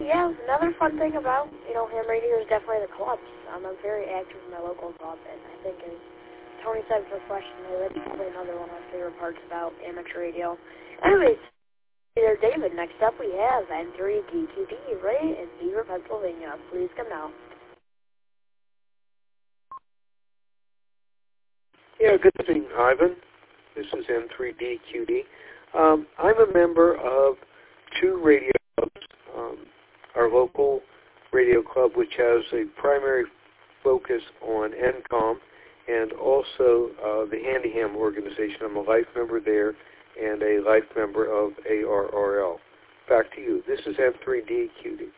yeah, another fun thing about, ham radio is definitely the clubs. I'm very active in my local club, and I think, as Tony said professionally, that's probably another one of my favorite parts about amateur radio. Anyways, there, David. Next up, we have N3DQD, Ray in Beaver, Pennsylvania. Please come now. Yeah, good evening, Ivan. This is N3DQD. I'm a member of two radio clubs. Our local radio club, which has a primary focus on NCOM, and also the Handyham organization. I'm a life member there and a life member of ARRL. Back to you. This is N3DQD.